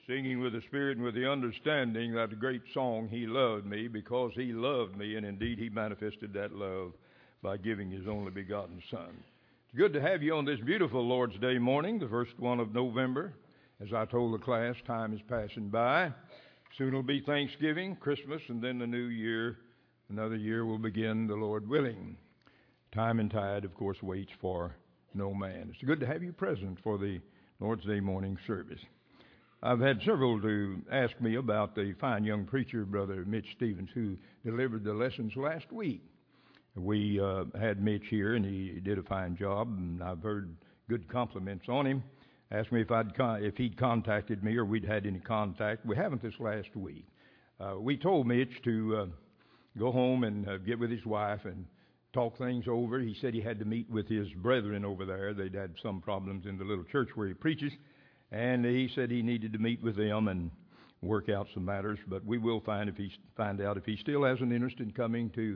Singing with the Spirit and with the understanding that the great song, He loved me because He loved me, and indeed He manifested that love by giving His only begotten Son. It's good to have you on this beautiful Lord's Day morning, the first one of November. As I told the class, time is passing by. Soon it'll be Thanksgiving, Christmas, and then the new year. Another year will begin, the Lord willing. Time and tide, of course, waits for no man. It's good to have you present for the Lord's Day morning service. I've had several to ask me about the fine young preacher, Brother Mitch Stevens, who delivered the lessons last week. We had Mitch here, and he did a fine job, and I've heard good compliments on him. Asked me if he'd contacted me or we'd had any contact. We haven't this last week. We told Mitch to go home and get with his wife and talk things over. He said he had to meet with his brethren over there. They'd had some problems in the little church where he preaches. And he said he needed to meet with them and work out some matters. But we will find out if he still has an interest in coming to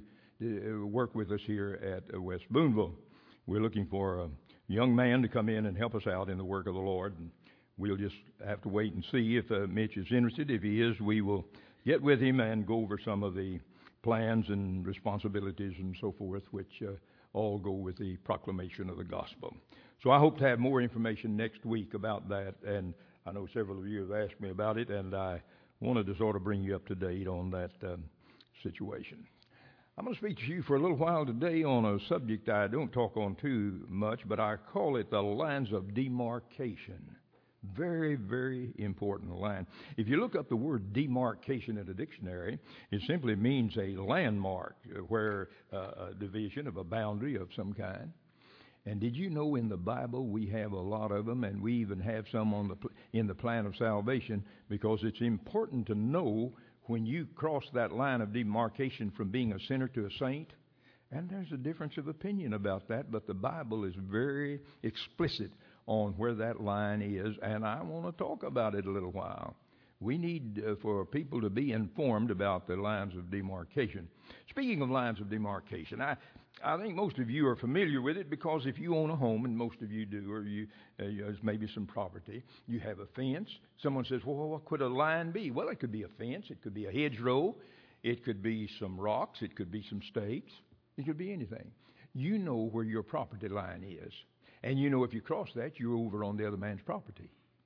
work with us here at West Boonville. We're looking for a young man to come in and help us out in the work of the Lord. And we'll just have to wait and see if Mitch is interested. If he is, we will get with him and go over some of the plans and responsibilities and so forth, which all go with the proclamation of the gospel. So I hope to have more information next week about that, and I know several of you have asked me about it, and I wanted to sort of bring you up to date on that situation. I'm going to speak to you for a little while today on a subject I don't talk on too much, but I call it the lines of demarcation. Very, very important line. If you look up the word demarcation in a dictionary, it simply means a landmark, where a division of a boundary of some kind. And did you know in the Bible we have a lot of them, and we even have some in the plan of salvation, because it's important to know when you cross that line of demarcation from being a sinner to a saint. And there's a difference of opinion about that, but the Bible is very explicit on where that line is, and I want to talk about it a little while. We need for people to be informed about the lines of demarcation. Speaking of lines of demarcation, I think most of you are familiar with it, because if you own a home, and most of you do, or there's maybe some property, you have a fence. Someone says, well, what could a line be? Well, it could be a fence, it could be a hedgerow, it could be some rocks, it could be some stakes, it could be anything. You know where your property line is, and you know if you cross that, you're over on the other man's property.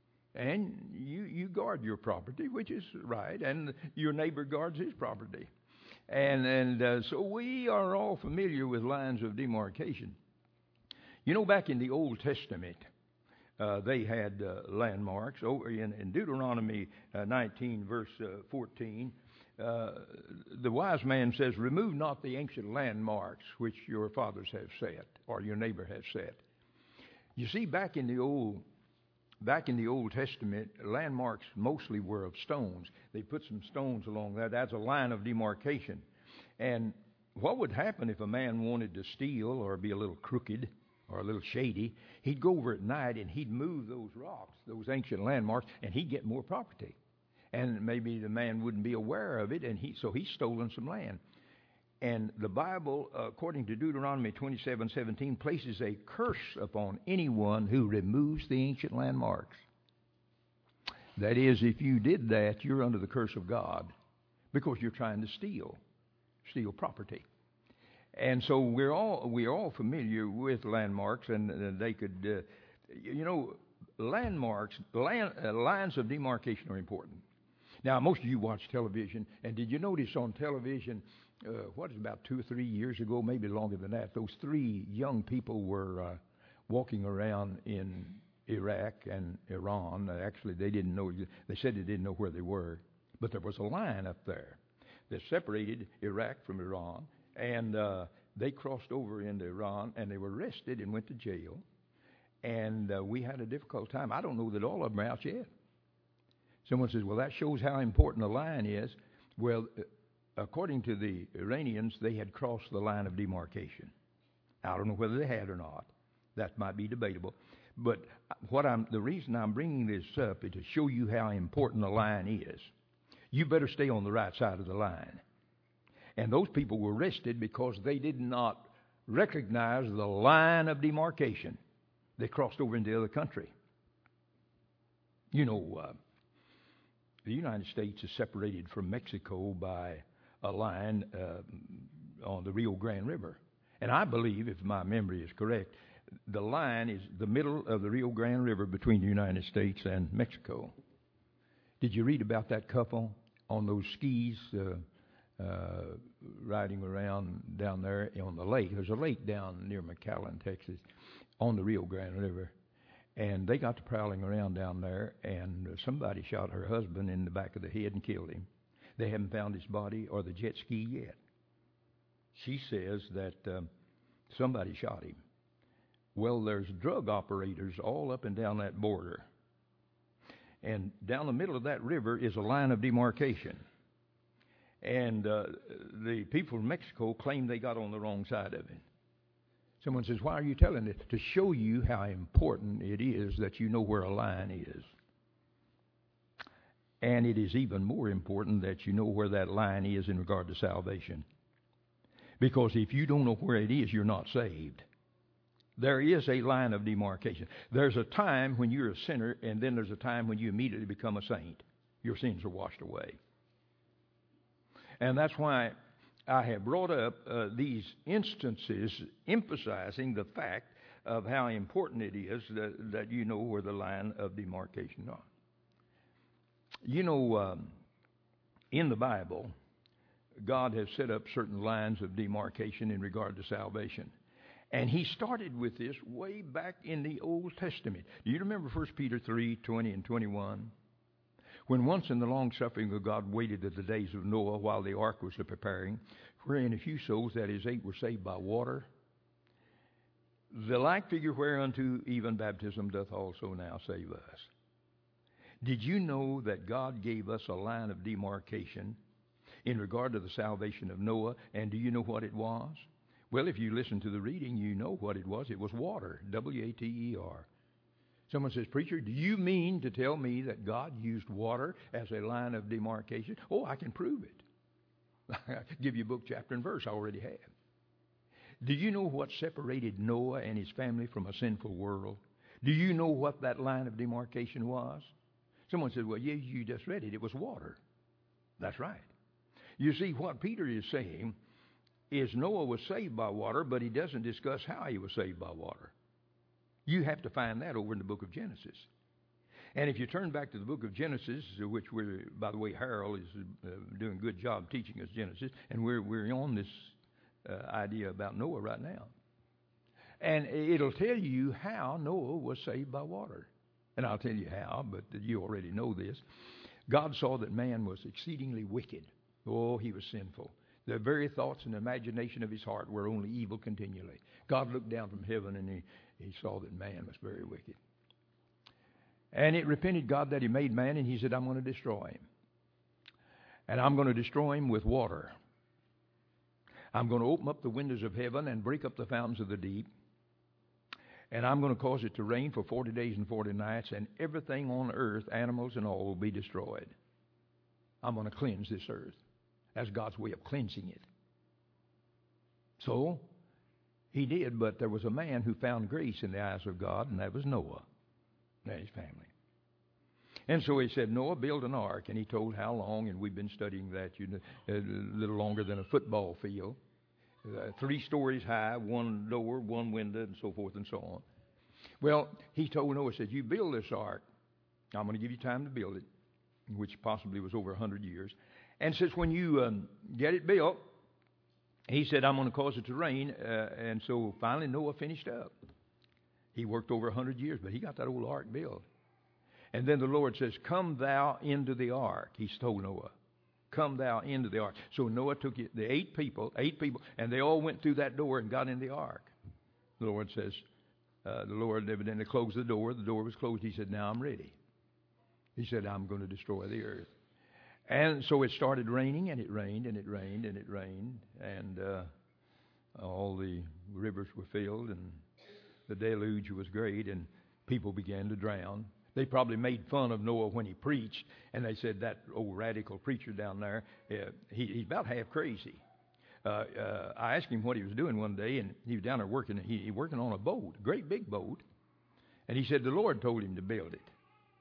And you guard your property, which is right, and your neighbor guards his property. And so we are all familiar with lines of demarcation. You know, back in the Old Testament, they had landmarks. Over in Deuteronomy 19, verse 14, the wise man says, remove not the ancient landmarks which your fathers have set, or your neighbor has set. You see, back in the Old Testament, landmarks mostly were of stones. They put some stones along there. That's a line of demarcation. And what would happen if a man wanted to steal or be a little crooked or a little shady? He'd go over at night and he'd move those rocks, those ancient landmarks, and he'd get more property. And maybe the man wouldn't be aware of it, and so he's stolen some land. And the Bible, according to Deuteronomy 27:17, places a curse upon anyone who removes the ancient landmarks. That is, if you did that, you're under the curse of God, because you're trying to steal property. And so we're all familiar with landmarks, and they could, landmarks, lines of demarcation are important. Now, most of you watch television, and did you notice on television, about 2 or 3 years ago, maybe longer than that, those 3 young people were walking around in Iraq and Iran. Actually, they didn't know. They said they didn't know where they were, but there was a line up there that separated Iraq from Iran, and they crossed over into Iran, and they were arrested and went to jail. And we had a difficult time. I don't know that all of them are out yet. Someone says, well, that shows how important a line is. Well, according to the Iranians, they had crossed the line of demarcation. I don't know whether they had or not. That might be debatable. But the reason I'm bringing this up is to show you how important a line is. You better stay on the right side of the line. And those people were arrested because they did not recognize the line of demarcation. They crossed over into the other country. The United States is separated from Mexico by a line on the Rio Grande River. And I believe, if my memory is correct, the line is the middle of the Rio Grande River between the United States and Mexico. Did you read about that couple on those skis riding around down there on the lake? There's a lake down near McAllen, Texas, on the Rio Grande River. And they got to prowling around down there, and somebody shot her husband in the back of the head and killed him. They haven't found his body or the jet ski yet. She says that somebody shot him. Well, there's drug operators all up and down that border. And down the middle of that river is a line of demarcation. And the people from Mexico claim they got on the wrong side of it. Someone says, why are you telling it? To show you how important it is that you know where a line is. And it is even more important that you know where that line is in regard to salvation. Because if you don't know where it is, you're not saved. There is a line of demarcation. There's a time when you're a sinner, and then there's a time when you immediately become a saint. Your sins are washed away. And that's why I have brought up these instances emphasizing the fact of how important it is that you know where the line of demarcation are. You know, in the Bible, God has set up certain lines of demarcation in regard to salvation. And he started with this way back in the Old Testament. Do you remember 1 Peter 3:20 and 21? When once in the long suffering of God waited at the days of Noah while the ark was preparing, wherein a few souls, that is 8, were saved by water. The like figure whereunto even baptism doth also now save us. Did you know that God gave us a line of demarcation in regard to the salvation of Noah? And do you know what it was? Well, if you listen to the reading, you know what it was. It was water, W-A-T-E-R. Someone says, preacher, do you mean to tell me that God used water as a line of demarcation? Oh, I can prove it. I could give you book, chapter, and verse. I already have. Do you know what separated Noah and his family from a sinful world? Do you know what that line of demarcation was? Someone said, well, yeah, you just read it. It was water. That's right. You see, what Peter is saying is Noah was saved by water, but he doesn't discuss how he was saved by water. You have to find that over in the book of Genesis. And if you turn back to the book of Genesis, which we're, by the way, Harold is doing a good job teaching us Genesis, and we're on this idea about Noah right now. And it'll tell you how Noah was saved by water. And I'll tell you how, but you already know this. God saw that man was exceedingly wicked. Oh, he was sinful. The very thoughts and imagination of his heart were only evil continually. God looked down from heaven and he saw that man was very wicked. And it repented God that he made man, and he said, I'm going to destroy him. And I'm going to destroy him with water. I'm going to open up the windows of heaven and break up the fountains of the deep. And I'm going to cause it to rain for 40 days and 40 nights, and everything on earth, animals and all, will be destroyed. I'm going to cleanse this earth. That's God's way of cleansing it. So, he did, but there was a man who found grace in the eyes of God, and that was Noah and his family. And so he said, Noah, build an ark, and he told how long, and we've been studying that a little longer than a football field. 3 stories high, 1 door, 1 window, and so forth and so on. Well, he told Noah, said, you build this ark. I'm going to give you time to build it, which possibly was over 100 years. And says, when you get it built, he said, I'm going to cause it to rain. And so finally Noah finished up. He worked over 100 years, but he got that old ark built. And then the Lord says, come thou into the ark. He told Noah, come thou into the ark. So Noah took the 8 people, and they all went through that door and got in the ark. The Lord says, the Lord evidently closed the door. The door was closed. He said, now I'm ready. He said, I'm going to destroy the earth. And so it started raining, and it rained, and it rained, and it rained, and all the rivers were filled, and the deluge was great, and people began to drown. They probably made fun of Noah when he preached, and they said, that old radical preacher down there, he's about half crazy. I asked him what he was doing one day, and he was down there working. He working on a boat, a great big boat, and he said the Lord told him to build it.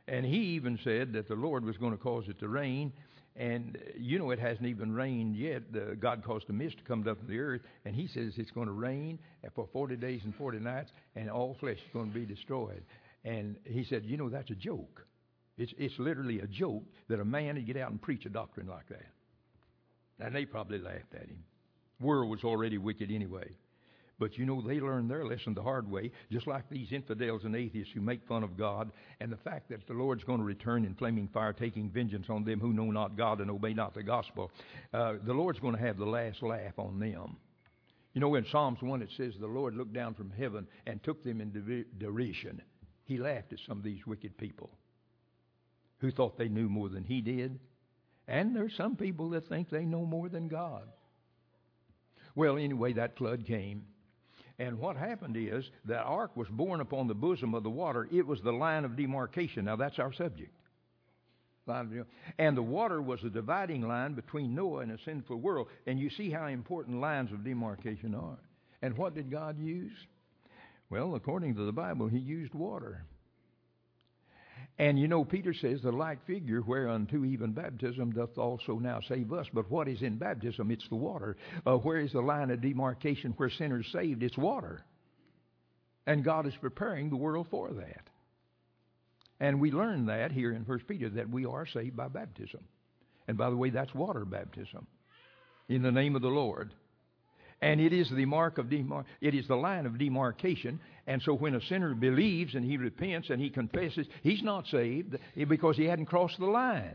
And he even said that the Lord was going to cause it to rain. And, it hasn't even rained yet. God caused a mist to come up to the earth. And he says it's going to rain for 40 days and 40 nights, and all flesh is going to be destroyed. And he said, that's a joke. It's literally a joke that a man would get out and preach a doctrine like that. And they probably laughed at him. The world was already wicked anyway. But they learned their lesson the hard way, just like these infidels and atheists who make fun of God, and the fact that the Lord's going to return in flaming fire, taking vengeance on them who know not God and obey not the gospel. The Lord's going to have the last laugh on them. In Psalms 1 it says the Lord looked down from heaven and took them in derision. He laughed at some of these wicked people who thought they knew more than he did. And there's some people that think they know more than God. Well, anyway, that flood came. And what happened is that ark was born upon the bosom of the water. It was the line of demarcation. Now, that's our subject. And the water was the dividing line between Noah and a sinful world. And you see how important lines of demarcation are. And what did God use? Well, according to the Bible, he used water. And Peter says, the like figure whereunto even baptism doth also now save us. But what is in baptism? It's the water. Where is the line of demarcation where sinners saved? It's water. And God is preparing the world for that. And we learn that here in 1 Peter, that we are saved by baptism. And by the way, that's water baptism. In the name of the Lord. And it is the mark of it is the line of demarcation. And so when a sinner believes and he repents and he confesses, he's not saved because he hadn't crossed the line.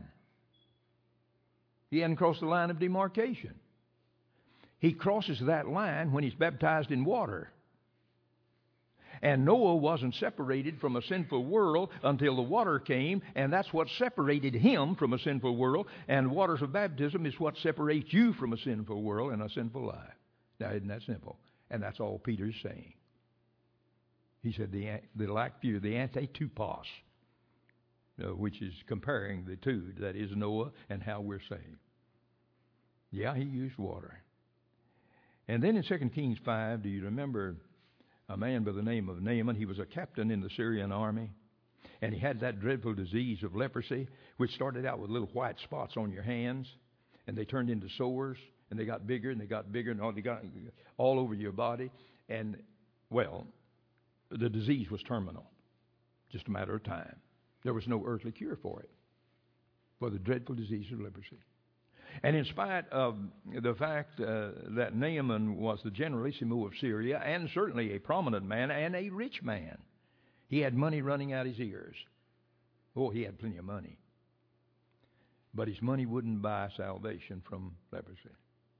He hadn't crossed the line of demarcation. He crosses that line when he's baptized in water. And Noah wasn't separated from a sinful world until the water came, and that's what separated him from a sinful world. And waters of baptism is what separates you from a sinful world and a sinful life. Now, isn't that simple? And that's all Peter's saying. He said the like fear, the antitupos, which is comparing the two, that is Noah and how we're saved. Yeah, he used water. And then in 2 Kings 5, do you remember a man by the name of Naaman? He was a captain in the Syrian army, and he had that dreadful disease of leprosy, which started out with little white spots on your hands, and they turned into sores. And they got bigger, and they got bigger, and they got all over your body. And, well, the disease was terminal. Just a matter of time. There was no earthly cure for it. For the dreadful disease of leprosy. And in spite of the fact that Naaman was the generalissimo of Syria, and certainly a prominent man and a rich man, he had money running out his ears. Oh, he had plenty of money. But his money wouldn't buy salvation from leprosy.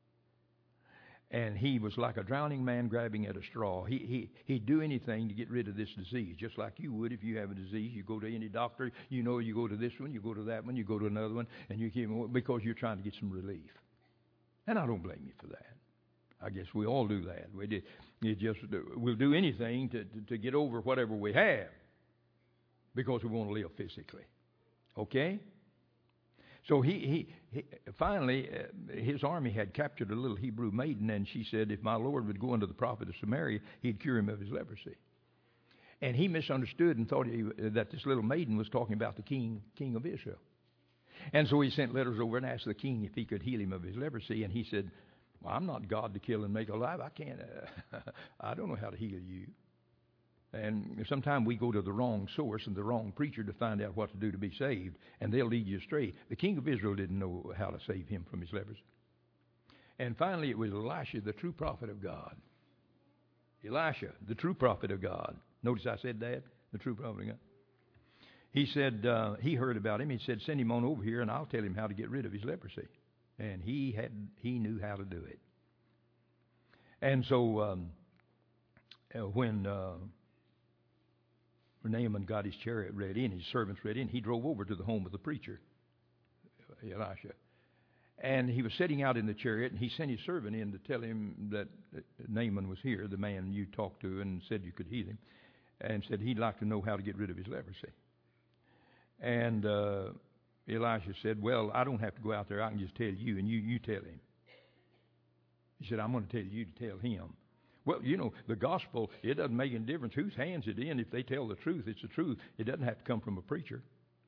And he was like a drowning man grabbing at a straw. He'd do anything to get rid of this disease, just like you would if you have a disease. You go to any doctor, you go to this one, you go to that one, you go to another one, and you keep because you're trying to get some relief. And I don't blame you for that. I guess we all do that. We'll do anything to get over whatever we have because we want to live physically. Okay? So he finally, his army had captured a little Hebrew maiden, and she said if my Lord would go unto the prophet of Samaria, he'd cure him of his leprosy. And he misunderstood and thought that this little maiden was talking about the king of Israel. And so he sent letters over and asked the king if he could heal him of his leprosy. And he said, well, I'm not God to kill and make alive. I can't, I don't know how to heal you. And sometimes we go to the wrong source and the wrong preacher to find out what to do to be saved, and they'll lead you astray. The king of Israel didn't know how to save him from his leprosy. And finally, it was Elisha, the true prophet of God. Elisha, the true prophet of God. Notice I said that, the true prophet of God. He said, he heard about him. He said, send him on over here, and I'll tell him how to get rid of his leprosy. And he knew how to do it. And so when Naaman got his chariot ready and his servants ready, and he drove over to the home of the preacher, Elisha. And he was sitting out in the chariot, and he sent his servant in to tell him that Naaman was here, the man you talked to and said you could heal him, and said he'd like to know how to get rid of his leprosy. And Elisha said, well, I don't have to go out there. I can just tell you, and you tell him. He said, I'm going to tell you to tell him. Well, the gospel, it doesn't make any difference whose hands it's in. If they tell the truth, it's the truth. It doesn't have to come from a preacher.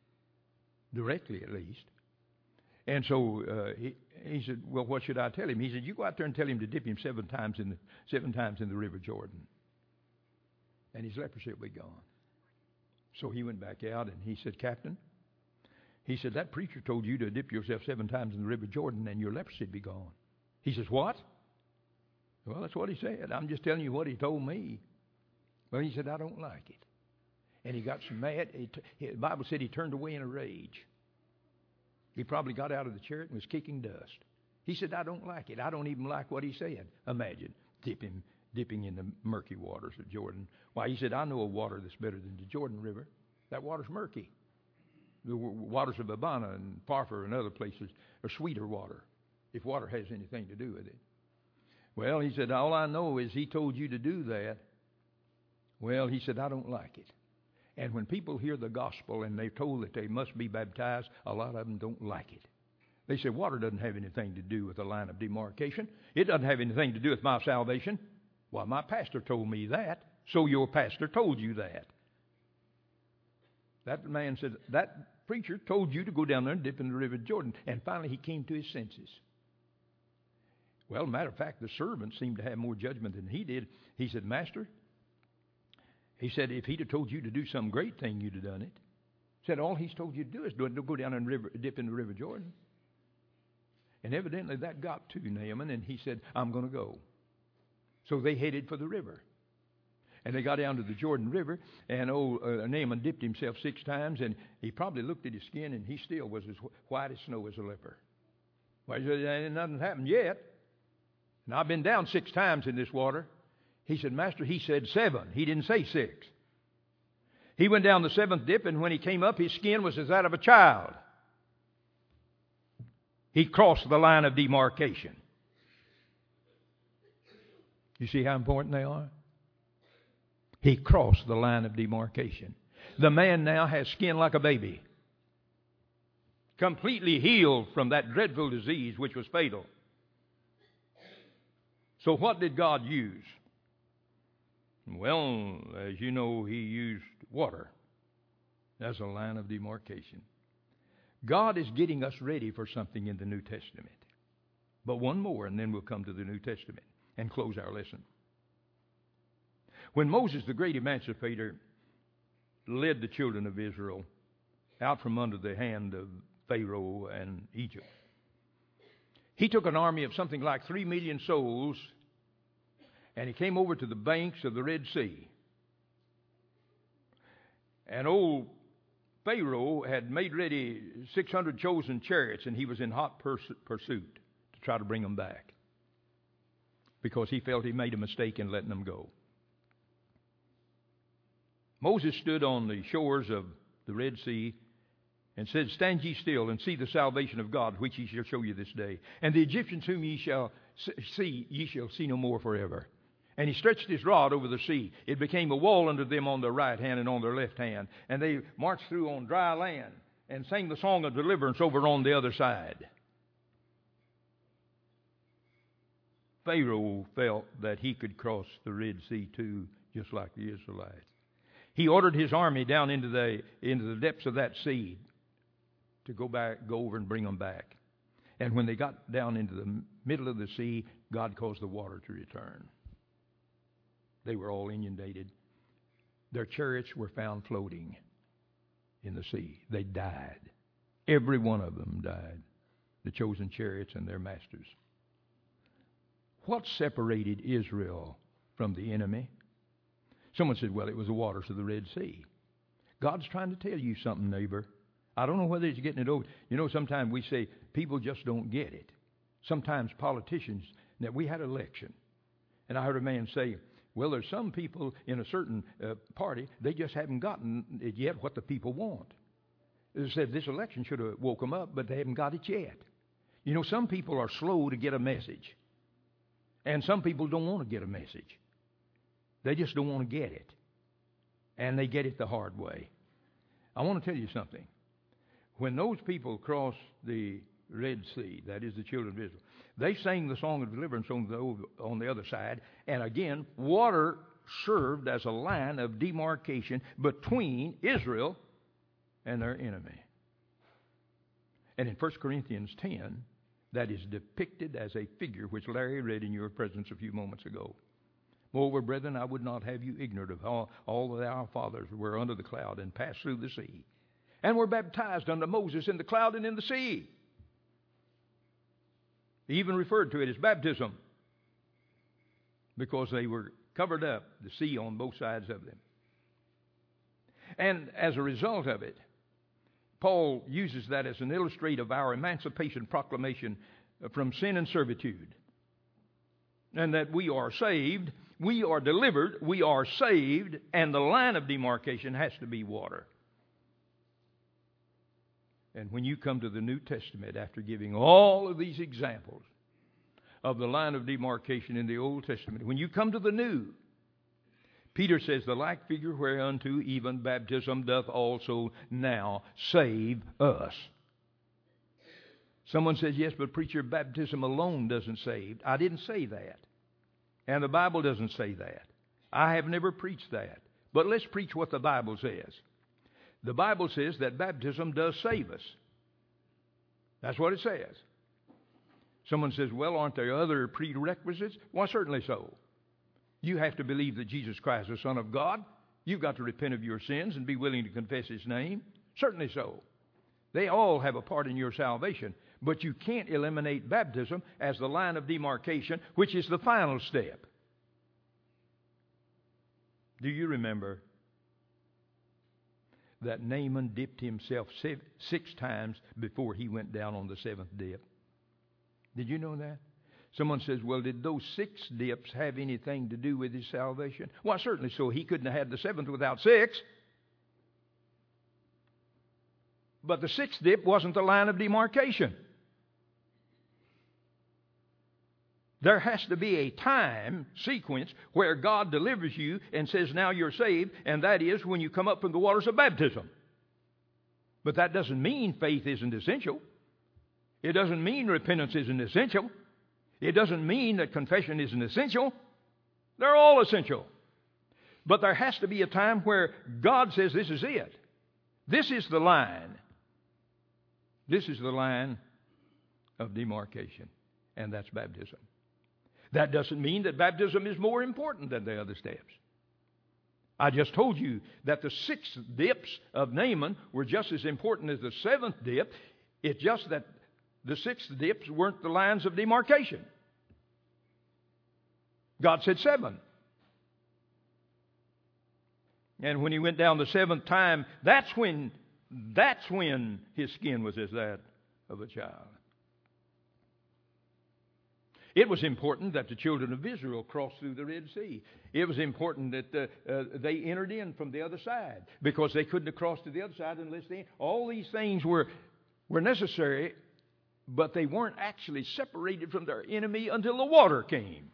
directly at least. And so he said, well, what should I tell him? He said, you go out there and tell him to dip him seven times in the River Jordan, and his leprosy will be gone. So he went back out and he said, Captain, he said, that preacher told you to dip yourself 7 times in the River Jordan and your leprosy would be gone. He says, what? Well, that's what he said. I'm just telling you what he told me. Well, he said, I don't like it. And he got so mad. The Bible said he turned away in a rage. He probably got out of the chariot and was kicking dust. He said, I don't like it. I don't even like what he said. Imagine dipping in the murky waters of Jordan. Why, he said, I know a water that's better than the Jordan River. That water's murky. The waters of Abana and Parfar and other places are sweeter water, if water has anything to do with it. Well, he said, all I know is he told you to do that. Well, he said, I don't like it. And when people hear the gospel and they're told that they must be baptized, a lot of them don't like it. They say, water doesn't have anything to do with the line of demarcation. It doesn't have anything to do with my salvation. Well, my pastor told me that, so your pastor told you that. That man said, that preacher told you to go down there and dip in the River Jordan. And finally he came to his senses. Well, matter of fact, the servant seemed to have more judgment than he did. He said, Master, he said, if he'd have told you to do some great thing, you'd have done it. He said, all he's told you to do is go down and dip in the River Jordan. And evidently that got to Naaman, and he said, I'm going to go. So they headed for the river. And they got down to the Jordan River, and Naaman dipped himself 6 times, and he probably looked at his skin, and he still was as white as snow as a leper. Well, he said, nothing happened yet. And I've been down 6 times in this water. He said, Master, he said 7. He didn't say 6. He went down the 7th dip, and when he came up, his skin was as that of a child. He crossed the line of demarcation. You see how important they are? He crossed the line of demarcation. The man now has skin like a baby, completely healed from that dreadful disease which was fatal. So what did God use? Well, as you know, he used water as a line of demarcation. God is getting us ready for something in the New Testament. But one more, and then we'll come to the New Testament and close our lesson. When Moses, the great emancipator, led the children of Israel out from under the hand of Pharaoh and Egypt, he took an army of something like 3 million souls, and he came over to the banks of the Red Sea. And old Pharaoh had made ready 600 chosen chariots, and he was in hot pursuit to try to bring them back because he felt he made a mistake in letting them go. Moses stood on the shores of the Red Sea and said, Stand ye still and see the salvation of God, which he shall show you this day. And the Egyptians whom ye shall see no more forever. And he stretched his rod over the sea. It became a wall unto them on their right hand and on their left hand. And they marched through on dry land and sang the song of deliverance over on the other side. Pharaoh felt that he could cross the Red Sea too, just like the Israelites. He ordered his army down into the depths of that sea to go over and bring them back. And when they got down into the middle of the sea, God caused the water to return. They were all inundated. Their chariots were found floating in the sea. They died. Every one of them died. The chosen chariots and their masters. What separated Israel from the enemy? Someone said, well, it was the waters of the Red Sea. God's trying to tell you something, neighbor. I don't know whether he's getting it over. You know, sometimes we say people just don't get it. Sometimes politicians, that we had an election, and I heard a man say, well, there's some people in a certain party, they just haven't gotten it yet what the people want. They said this election should have woke them up, but they haven't got it yet. You know, some people are slow to get a message, and some people don't want to get a message. They just don't want to get it, and they get it the hard way. I want to tell you something. When those people crossed the Red Sea, that is the children of Israel, they sang the song of deliverance on the other side, and again, water served as a line of demarcation between Israel and their enemy. And in 1 Corinthians 10, that is depicted as a figure which Larry read in your presence a few moments ago. Moreover, brethren, I would not have you ignorant of all that our fathers were under the cloud and passed through the sea, and were baptized unto Moses in the cloud and in the sea. He even referred to it as baptism because they were covered up, the sea on both sides of them. And as a result of it, Paul uses that as an illustrate of our emancipation proclamation from sin and servitude. And that we are saved, we are delivered, we are saved, and the line of demarcation has to be water. And when you come to the New Testament, after giving all of these examples of the line of demarcation in the Old Testament, when you come to the New, Peter says, the like figure whereunto even baptism doth also now save us. Someone says, yes, but preacher, baptism alone doesn't save. I didn't say that. And the Bible doesn't say that. I have never preached that. But let's preach what the Bible says. The Bible says that baptism does save us. That's what it says. Someone says, well, aren't there other prerequisites? Well, certainly so. You have to believe that Jesus Christ is the Son of God. You've got to repent of your sins and be willing to confess His name. Certainly so. They all have a part in your salvation. But you can't eliminate baptism as the line of demarcation, which is the final step. Do you remember that Naaman dipped himself 6 times before he went down on the 7th dip? Did you know that? Someone says, well, did those 6 dips have anything to do with his salvation? Well, certainly so. He couldn't have had the 7th without 6. But the 6th dip wasn't the line of demarcation. There has to be a time sequence where God delivers you and says, now you're saved, and that is when you come up from the waters of baptism. But that doesn't mean faith isn't essential. It doesn't mean repentance isn't essential. It doesn't mean that confession isn't essential. They're all essential. But there has to be a time where God says, this is it. This is the line. This is the line of demarcation, and that's baptism. That doesn't mean that baptism is more important than the other steps. I just told you that the 6 dips of Naaman were just as important as the 7th dip. It's just that the 6 dips weren't the lines of demarcation. God said 7. And when he went down the 7th time, that's when his skin was as that of a child. It was important that the children of Israel crossed through the Red Sea. It was important that they entered in from the other side, because they couldn't have crossed to the other side unless they... All these things were necessary, but they weren't actually separated from their enemy until the water came.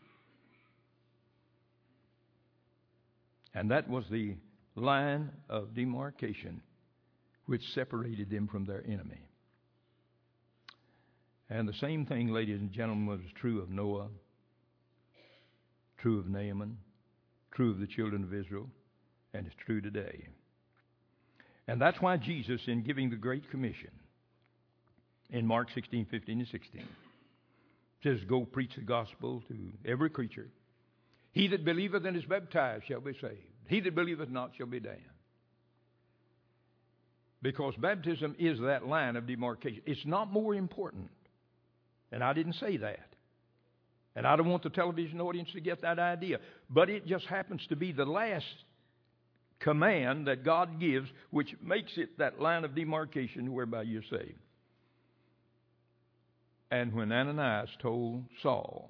And that was the line of demarcation which separated them from their enemy. And the same thing, ladies and gentlemen, was true of Noah, true of Naaman, true of the children of Israel, and it's true today. And that's why Jesus, in giving the Great Commission, in Mark 16, 15, and 16, says, go preach the gospel to every creature. He that believeth and is baptized shall be saved. He that believeth not shall be damned. Because baptism is that line of demarcation. It's not more important. And I didn't say that. And I don't want the television audience to get that idea. But it just happens to be the last command that God gives, which makes it that line of demarcation whereby you're saved. And when Ananias told Saul,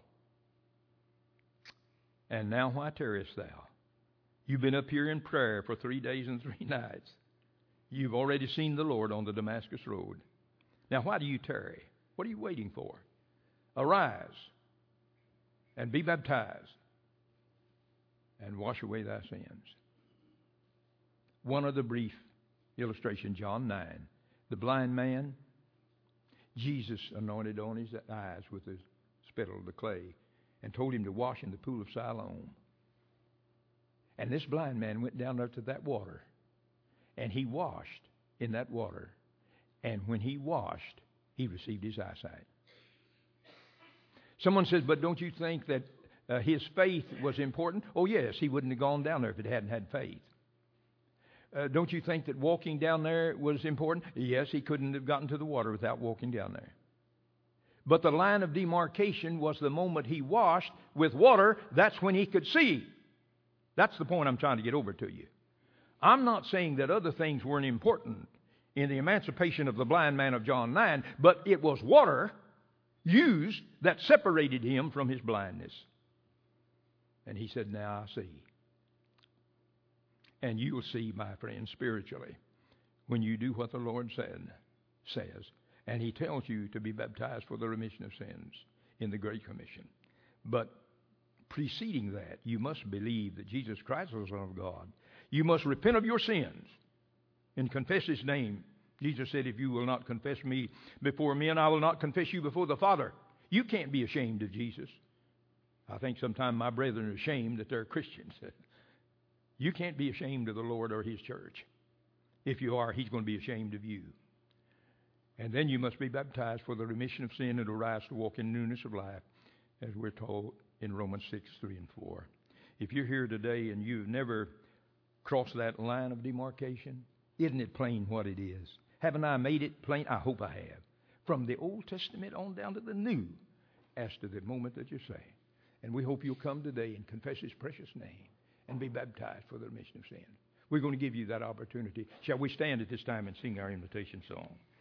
and now why tarriest thou? You've been up here in prayer for 3 days and 3 nights. You've already seen the Lord on the Damascus road. Now why do you tarry? What are you waiting for? Arise and be baptized and wash away thy sins. One other brief illustration, John 9. The blind man, Jesus anointed on his eyes with the spittle, the clay, and told him to wash in the pool of Siloam. And this blind man went down there to that water, and he washed in that water. And when he washed, he received his eyesight. Someone says, but don't you think that his faith was important? Oh, yes, he wouldn't have gone down there if it hadn't had faith. Don't you think that walking down there was important? Yes, he couldn't have gotten to the water without walking down there. But the line of demarcation was the moment he washed with water. That's when he could see. That's the point I'm trying to get over to you. I'm not saying that other things weren't important in the emancipation of the blind man of John 9, but it was water used that separated him from his blindness. And he said, now I see. And you will see, my friend, spiritually, when you do what the Lord says. And he tells you to be baptized for the remission of sins in the Great Commission. But preceding that, you must believe that Jesus Christ is the Son of God. You must repent of your sins and confess his name. Jesus said, if you will not confess me before men, I will not confess you before the Father. You can't be ashamed of Jesus. I think sometimes my brethren are ashamed that they're Christians. You can't be ashamed of the Lord or his church. If you are, he's going to be ashamed of you. And then you must be baptized for the remission of sin and arise to walk in newness of life, as we're told in Romans 6:3-4. If you're here today and you've never crossed that line of demarcation, isn't it plain what it is? Haven't I made it plain? I hope I have. From the Old Testament on down to the New, as to the moment that you say. And we hope you'll come today and confess his precious name and be baptized for the remission of sin. We're going to give you that opportunity. Shall we stand at this time and sing our invitation song?